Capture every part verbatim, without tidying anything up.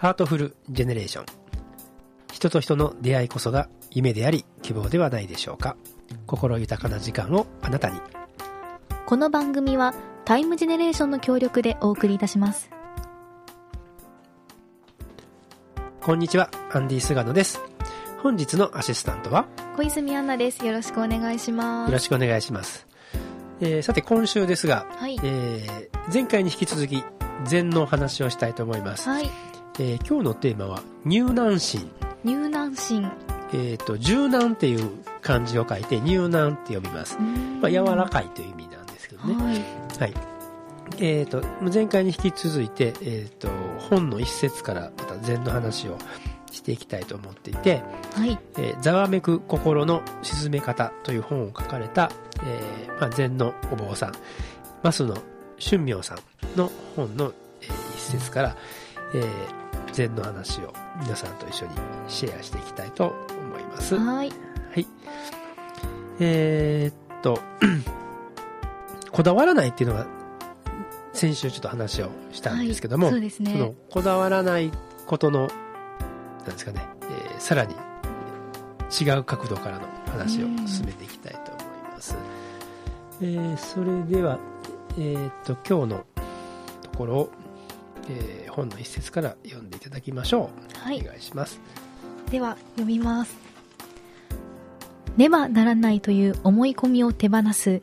ハートフルジェネレーション。人と人の出会いこそが夢であり希望ではないでしょうか。心豊かな時間をあなたに。 この番組はタイムジェネレーションの協力でお送りいたします。 こんにちは、アンディ菅野です。本日のアシスタントは小泉アンナです。よろしくお願いします。 よろしくお願いします。えー、さて今週ですが、 はい、 えー、前回に引き続き禅の話をしたいと思います。 はい、 えー、今日のテーマは入南心。 入南心。 えーと、柔軟っていう漢字を書いて入軟って読みます。まあ、柔らかいという意味なんですけどね。はい。はい。えーと、前回に引き続いて、えーと、本の一節からまた禅の話をしていきたいと思っていて、 はい。 えー、ざわめく心の沈め方という本を書かれた、えーまあ、禅のお坊さん、増野俊明さんの本の、えー、一節から、えー、禅の話を皆さんと一緒にシェアしていきたいと思います。 はい。 はい。えー、っと、こだわらないっていうのが先週ちょっと話をしたんですけども、 はい、そうですね。 そのこだわらないことの、なんですかね、えー、さらに違う角度からの話を進めていきたいと思います。えー、それでは、えー、っと、今日のところを、えー、本の一節から読んでいただきましょう。はい、お願いします。 では読みます。ねばならないという思い込みを手放す。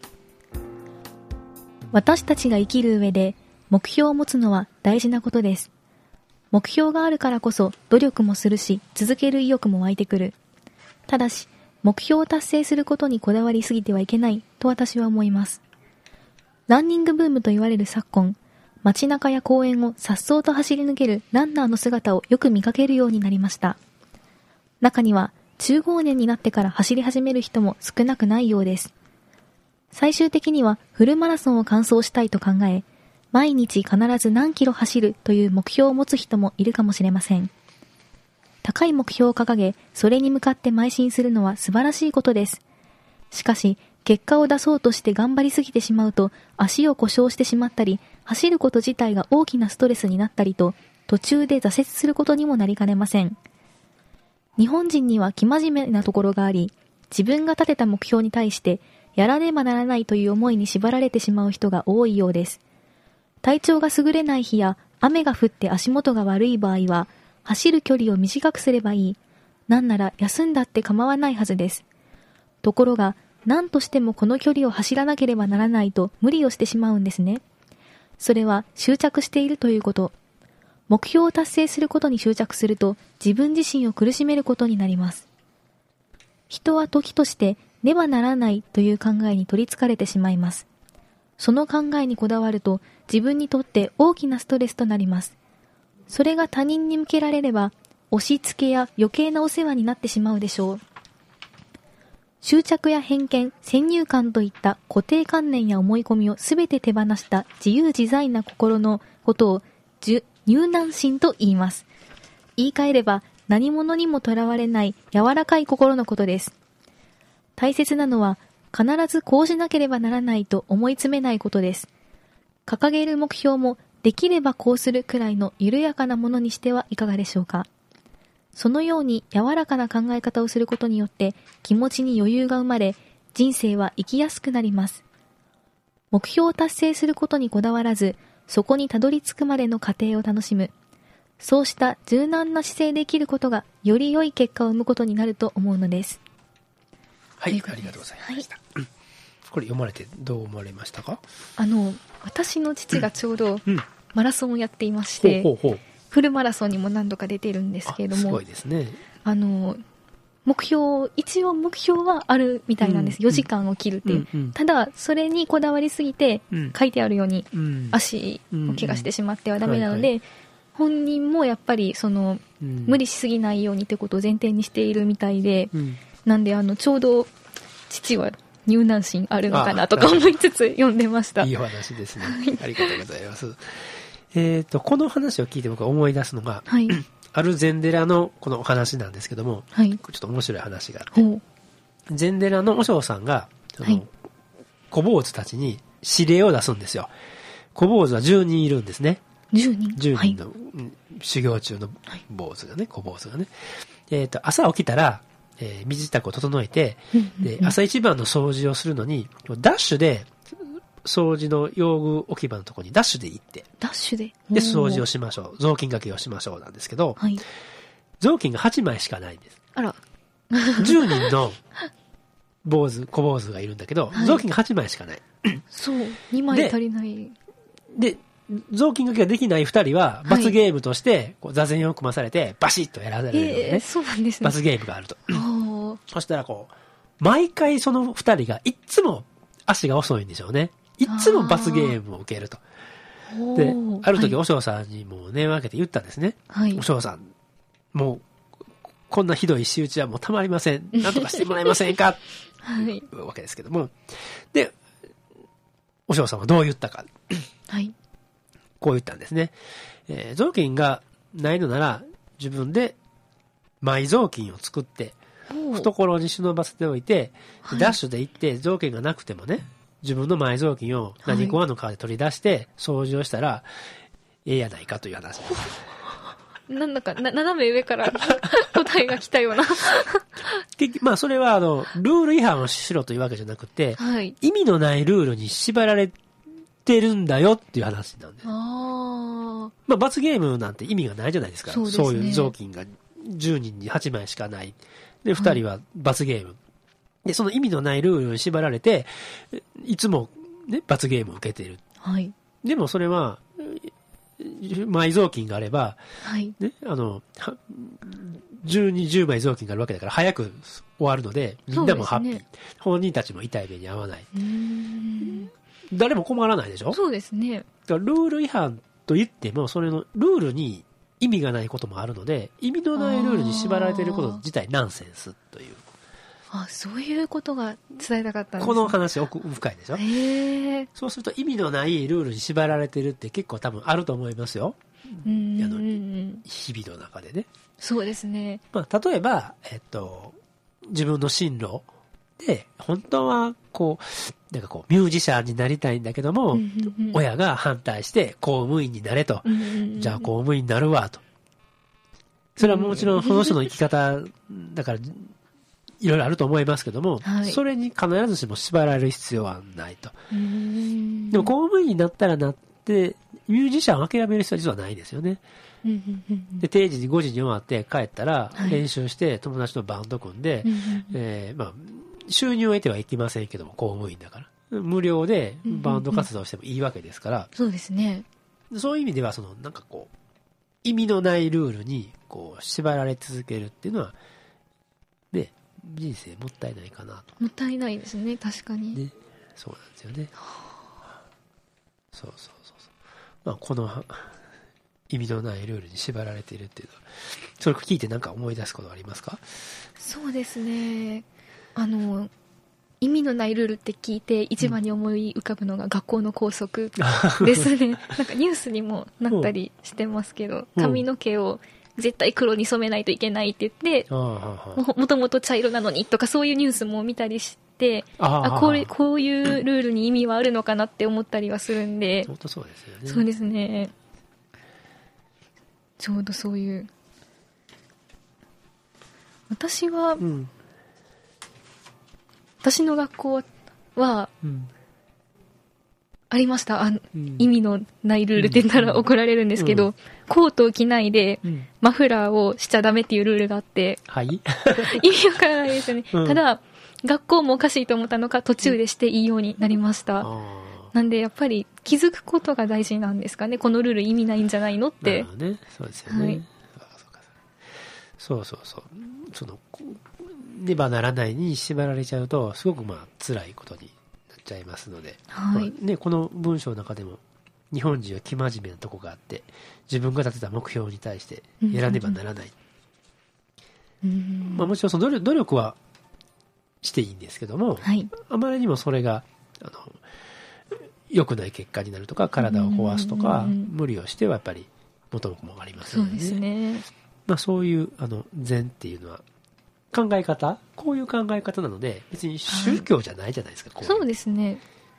私たちが生きる上で目標を持つのは大事なことです。目標があるからこそ努力もするし、続ける意欲も湧いてくる。ただし、目標を達成することにこだわりすぎてはいけないと私は思います。ランニングブームと言われる昨今、街中や公園を颯爽と走り抜けるランナーの姿をよく見かけるようになりました。中には中高年になってから走り始める人も少なくないようです。最終的にはフルマラソンを完走したいと考え、毎日必ず何キロ走るという目標を持つ人もいるかもしれません。高い目標を掲げ、それに向かって邁進するのは素晴らしいことです。しかし、結果を出そうとして頑張りすぎてしまうと、足を故障してしまったり、走ること自体が大きなストレスになったりと、途中で挫折することにもなりかねません。日本人には生真面目なところがあり、自分が立てた目標に対して、やらねばならないという思いに縛られてしまう人が多いようです。体調が優れない日や、雨が降って足元が悪い場合は、走る距離を短くすればいい。なんなら休んだって構わないはずです。ところが、何としてもこの距離を走らなければならないと無理をしてしまうんですね。それは執着しているということ。目標を達成することに執着すると自分自身を苦しめることになります。人は時としてねばならないという考えに取りつかれてしまいます。その考えにこだわると自分にとって大きなストレスとなります。それが他人に向けられれば押し付けや余計なお世話になってしまうでしょう。執着や偏見、先入観といった固定観念や思い込みをすべて手放した自由自在な心のことを入南心と言います。言い換えれば何者にもとらわれない柔らかい心のことです。大切なのは必ずこうしなければならないと思い詰めないことです。掲げる目標もできればこうするくらいの緩やかなものにしてはいかがでしょうか。そのように柔らかな考え方をすることによって気持ちに余裕が生まれ、人生は生きやすくなります。目標を達成することにこだわらず、そこにたどり着くまでの過程を楽しむ。そうした柔軟な姿勢で生きることがより良い結果を生むことになると思うのです。 はい、ありがとうございました。はい、これ読まれてどう思われましたか？ あの、私の父がちょうどマラソンをやっていまして、うんうん、ほうほうほう、フルマラソンにも何度か出てるんですけれども、 すごいですね。 あの目標一応目標はあるみたいなんです、うん、よじかんを切るっていう、うんうん、ただそれにこだわりすぎて、うん、書いてあるように、うん、足を怪我してしまってはダメなので、うんうんはいはい、本人もやっぱりその、うん、無理しすぎないようにってことを前提にしているみたいで、うん、なんであのちょうど父は入南心あるのかなとか思いつつ読んでました。 いいお話ですね。ありがとうございます。えっと、この話を聞いて僕は思い出すのが、はい、ある禅寺のこのお話なんですけども、はい、ちょっと面白い話があって、禅寺の和尚さんが、その、はい、小坊主たちに指令を出すんですよ。小坊主はじゅうにんいるんですね。 じゅうにん。 じゅうにんの、はい、修行中の坊主がね、小坊主がね。えっと、朝起きたら、えー、身支度を整えて、で、朝一番の掃除をするのに、ダッシュで、掃除の用具置き場のところにダッシュで行って、 ダッシュでで、掃除をしましょう。雑巾掛けをしましょうなんですけど、 はい、 雑巾がはちまいしかないんです。 あら。 じゅうにんの坊主、小坊主がいるんだけど、はい、雑巾がはちまいしかない。 そう、にまい足りない。 で、で雑巾掛けができないふたりは、罰ゲームとして、こう座禅を組まされて、バシッとやらされるのね、 えー。そうなんですね。 罰ゲームがあると。そしたらこう、毎回そのふたりがいっつも足が遅いんでしょうね。いっつも罰ゲームを受けると。で、ある時、お嬢さんにもう電話かけて言ったんですね。はい、お嬢さん、もう、こんなひどい仕打ちはもうたまりません。なんとかしてもらえませんかはい。いうわけですけども。で、お嬢さんはどう言ったか。はい。こう言ったんですね。えー、雑巾がないのなら、自分で埋雑巾を作って、懐に忍ばせておいて、はい、ダッシュで行って雑巾がなくてもね、自分の埋雑巾を何コアの川で取り出して掃除をしたら、ええやないかという話です。 なんだかな斜め上から答えが来たようなまあそれはあのルール違反をしろというわけじゃなくて、はい、意味のないルールに縛られてるんだよっていう話なんです。あ、まあ罰ゲームなんて意味がないじゃないですか。そうですね、そういう雑巾がじゅうにんにはちまいしかない。で、ふたりは罰ゲーム。はい、で、その意味のないルールに縛られて、いつもね、罰ゲームを受けている。はい。でもそれは、埋雑巾があれば、はい。ね、あの、じゅうに、じゅうまい雑巾があるわけだから早く終わるので、みんなもハッピー。ね、本人たちも痛い目に遭わない。うーん、誰も困らないでしょ？ そうですね。 だからルール違反と言っても、それのルールに意味がないこともあるので、意味のないルールに縛られていること自体ナンセンスという。 あ、そういうことが伝えたかったんですね。 この話奥深いでしょ。へー。そうすると意味のないルールに縛られてるって結構多分あると思いますよ。うん、あの日々の中でね。 そうですね。 まあ例えばえっと自分の進路で本当はこうなんかこうミュージシャンになりたいんだけども、うんうんうん、親が反対して公務員になれと、うんうんうん、じゃあ公務員になるわと。それはもちろんその人の生き方だから。いろいろあると思いますけども、はい、それに必ずしも縛られる必要はないと。うーん、でも公務員になったらなって、ミュージシャンを諦める必要は実はないですよね。で、定時にごじに終わって帰ったら、練習して友達とバンド組んで、はい、えー、まあ、収入を得てはいけませんけども、公務員だから。無料でバンド活動してもいいわけですから。 そうですね。 そういう意味では、その、なんかこう、意味のないルールに、こう、縛られ続けるっていうのは、ね、人生もったいないかなと。 もったいないですね、確かに。 ね、そうなんですよね。そうそうそうそう。まあこの意味のないルールに縛られているっていうのは、それを聞いて何か思い出すことはありますか？ そうですね。あの意味のないルールって聞いて一番に思い浮かぶのが学校の校則ですね。なんかニュースにもなったりしてますけど、髪の毛を絶対黒に染めないといけないって言って、も, もともと茶色なのにとかそういうニュースも見たりして、ああこう、こういうルールに意味はあるのかなって思ったりはするんで、 本当そうですよね。 そうですね。ちょうどそういう。私は、うん、私の学校は、うんありました。あ、うん、意味のないルールって言ったら怒られるんですけど、うん、コートを着ないで、うん、マフラーをしちゃダメっていうルールがあって、はい、意味わからないですよね。うん、ただ、学校もおかしいと思ったのか途中でしていいようになりました。うん、なんでやっぱり気づくことが大事なんですかね。このルール意味ないんじゃないのって。 なるほどね。そうですよね。はい、そうそうそう。その、ねばならないに縛られちゃうと、すごくまあ辛いことにちゃいますので、はいまあね、この文章の中でも日本人は生真面目なとこがあって自分が立てた目標に対してやらねばならない、うんうんまあ、もちろんその努力はしていいんですけども、はい、あまりにもそれがあの良くない結果になるとか体を壊すとか、うんうん、無理をしてはやっぱり元も子もありますので、ね、そうですね、まあ、そういうあの禅っていうのは考え方こういう考え方なので別に宗教じゃないじゃないですか、はい、 こういうそうですね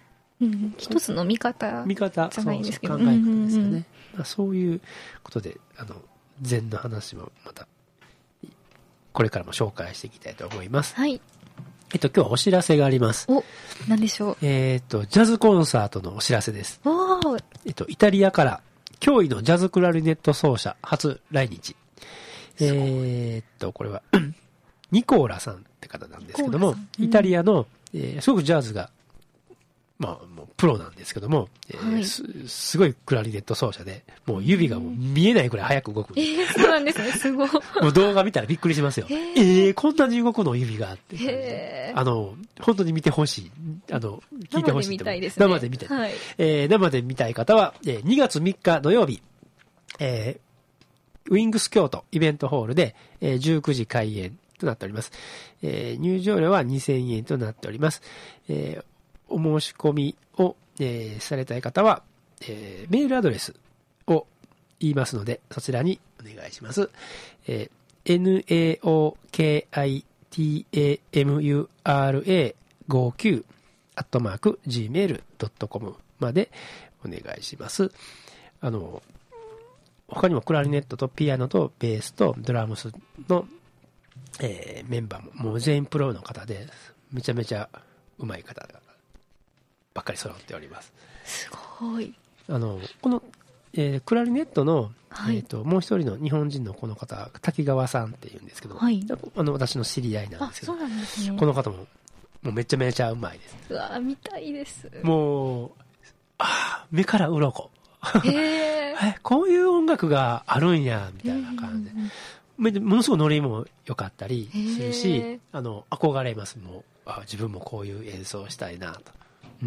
うん、一つの見方見方じゃないんですけど、 そうそう考え方ですよね、うんうんうん、まあ、そういうことであの禅の話もまたこれからも紹介していきたいと思います。 はい。 えっと今日はお知らせがあります。 お、何でしょう。 えっとジャズコンサートのお知らせです。 おー。 えっとイタリアから驚異のジャズクラリネット奏者初来日。えっとこれはニコーラさんって方なんですけども、うん、イタリアの、えー、すごくジャズがまあ、もうプロなんですけども、えーはい、す, すごいクラリネット奏者で、もう指がもう見えないくらい早く動く。 えー、そうなんですね、すごい。 もう動画見たらびっくりしますよ。えー、えー、こんなに動くの指があって、えー。あの、本当に見てほしい。あの、聞いてほしい。 生で見たいですね。 生で見たい。 はい、 えー、生で見たい方は、えー、にがつみっか土曜日、えー、ウィングス京都イベントホールで、えー、じゅうくじ開演となっております。えー、入場料はにせんえんとなっております。えーお申し込みを、えー、されたい方は、えー、メールアドレスを言いますので、そちらにお願いします。えー、ナオキタムユアールエーごじゅうきゅう アットマーク ジーメール ドットコム までお願いします。あの、他にもクラリネットとピアノとベースとドラムスの、えー、メンバーももう全員プロの方で、めちゃめちゃ上手い方がばっかり揃っております。 すごい。 あのこの、えー、クラリネットの、 はい、 えー、ともう一人の日本人のこの方滝川さんっていうんですけど、 はい、 あの私の知り合いなんですけど、 あ、そうなんですね、 この方ももうめちゃめちゃうまいです。 うわ見たいです。 もうあ目から鱗へえこういう音楽があるんやみたいな感じで、うんうんうん、ものすごいノリも良かったりするし、あの憧れます。もうあ自分もこういう演奏をしたいなと、うん、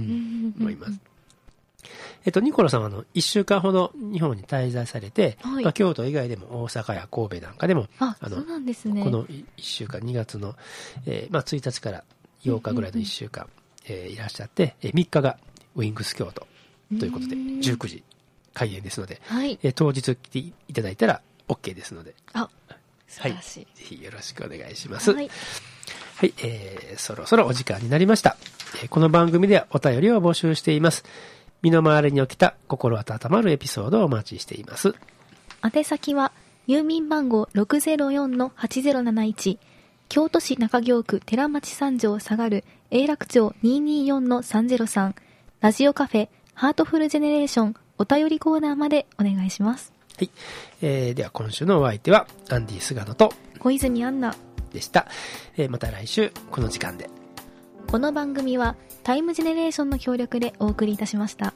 思います。えっと、ニコラさんはあのいっしゅうかんほど日本に滞在されて、はい、まあ、京都以外でも大阪や神戸なんかでも、 ああのそうなんですね、 このいっしゅうかんにがつの、えーまあ、ついたちからようかぐらいのいっしゅうかん、うんうんうん、えー、いらっしゃって、えー、みっかがウィングス京都ということでじゅうくじ開演ですので、 はい、 えー、当日来ていただいたら OK ですので、 あ素晴らしい、 はい、ぜひよろしくお願いします。 はいはい、えー、そろそろお時間になりました。えー、この番組ではお便りを募集しています。身の回りに起きた心温まるエピソードをお待ちしています。 宛先は郵便番号 ろくぜろよんのはちぜろなないち 京都市中京区寺町三条下がる永楽町 にーにーよんのさんぜろさん ラジオカフェハートフルジェネレーションお便りコーナーまでお願いします。 はい、えー、では今週のお相手はアンディ菅野と小泉アンナでした。えー、また来週この時間で。 この番組はタイムジェネレーションの協力でお送りいたしました。